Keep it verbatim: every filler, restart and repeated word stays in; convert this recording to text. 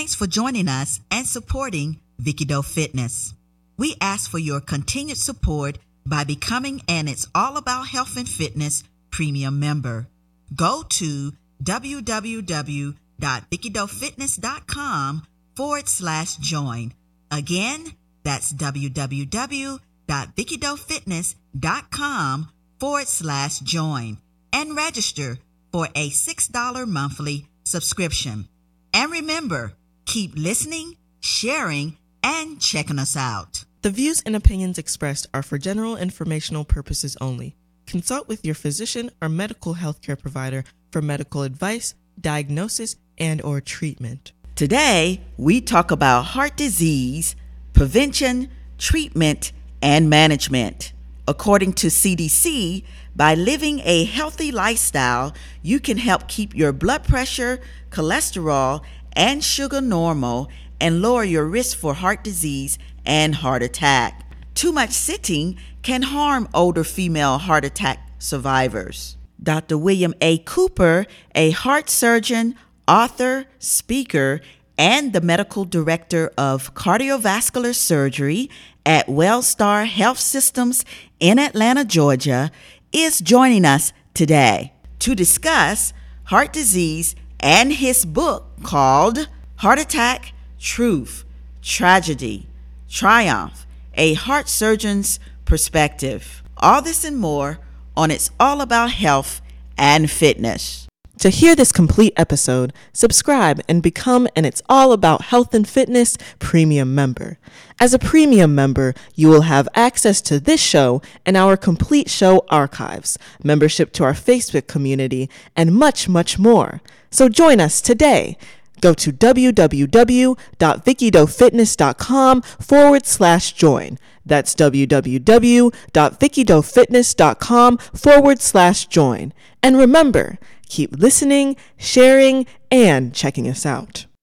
Thanks for joining us and supporting Vicky Doe Fitness. We ask for your continued support by becoming an It's All About Health and Fitness premium member. Go to www.vickydofitness.com forward slash join. Again, that's www.vickydofitness.com forward slash join and register for a six dollars monthly subscription. And remember, keep listening, sharing, and checking us out. The views and opinions expressed are for general informational purposes only. Consult with your physician or medical healthcare provider for medical advice, diagnosis, and or treatment. Today, we talk about heart disease, prevention, treatment, and management. According to C D C, by living a healthy lifestyle, you can help keep your blood pressure, cholesterol, and sugar normal and lower your risk for heart disease and heart attack. Too much sitting can harm older female heart attack survivors. Doctor William A. Cooper, a heart surgeon, author, speaker, and the medical director of cardiovascular surgery at Wellstar Health Systems in Atlanta, Georgia, is joining us today to discuss heart disease and his book called Heart Attack, Truth, Tragedy, Triumph, A Heart Surgeon's Perspective. All this and more on It's All About Health and Fitness. To hear this complete episode, subscribe and become an It's All About Health and Fitness premium member. As a premium member, you will have access to this show and our complete show archives, membership to our Facebook community, and much, much more. So join us today. Go to www.vickydofitness.com forward slash join. That's www.vickydofitness.com forward slash join. And remember, keep listening, sharing, and checking us out.